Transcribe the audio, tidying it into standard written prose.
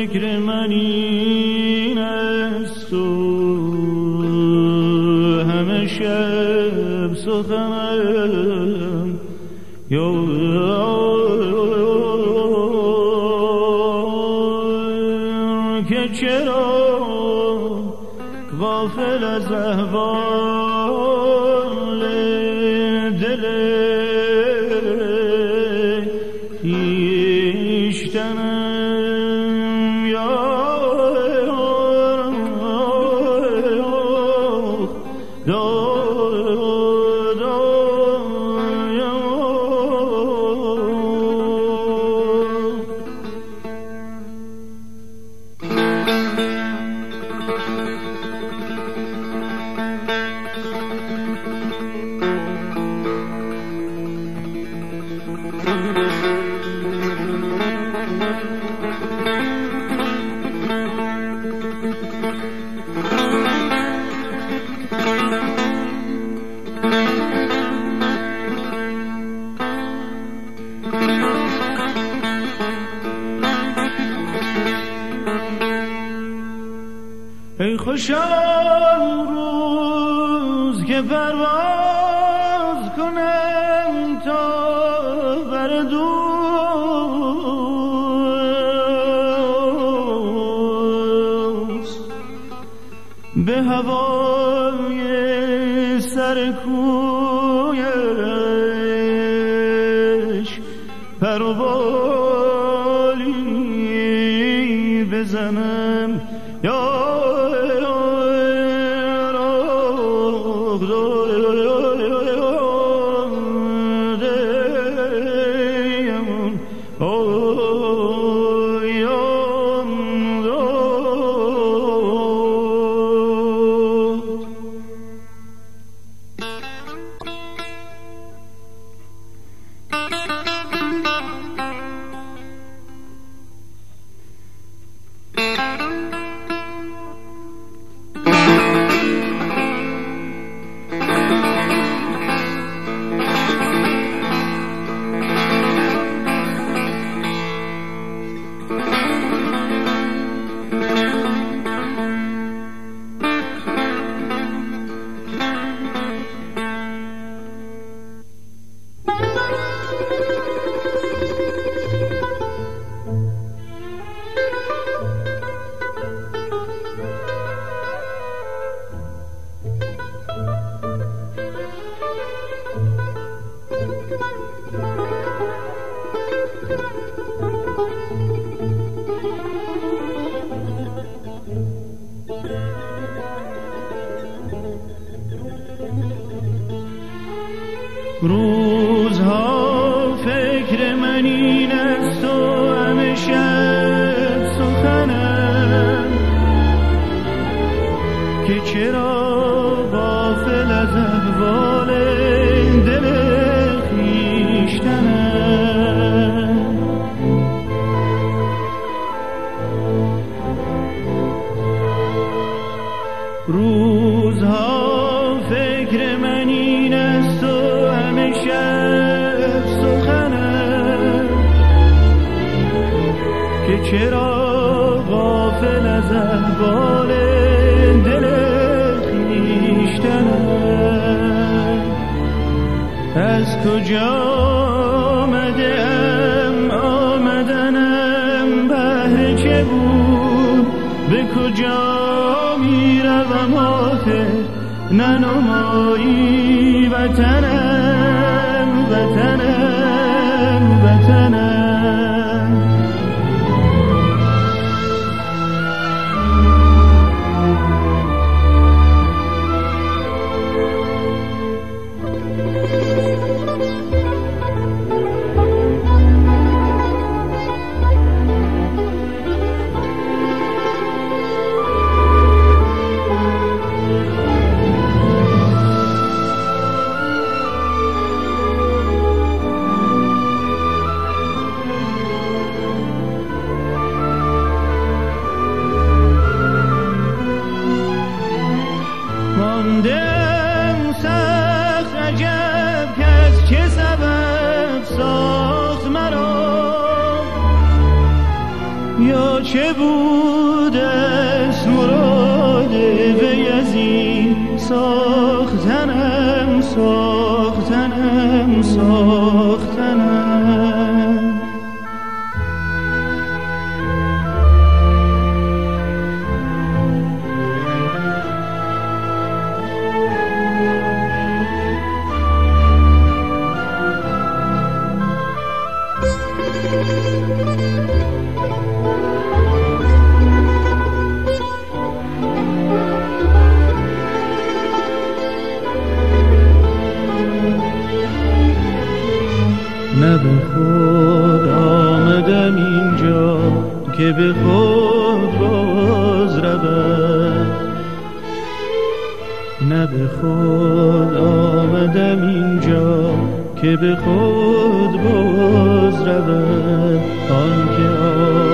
فکر من این است و همه شب سخنم که چرا غافل از احوال دل خویشتنم یا ای خوشا روز که پرواز کنم تا بر دوست به هوای سر کویش پر و بالی بزنم یا روزها فکر من این است و همه شب سخنم که چرا غافل از احوال دل خویشتنم روزها فکر من این است و شب سخنم که چرا غافل از احوال دل خویشتنم از کجا آمدم آمدنم بهر چه بود به کجا میروم آخر ننمایی وطنم وطنم وطنم یا چه بود است مراد وی از این ساختنم ساختنم ساختنم. نه به خود آمدم اینجا که به خود باز رود، نه به خود آمدم اینجا که به خود باز رود. آن که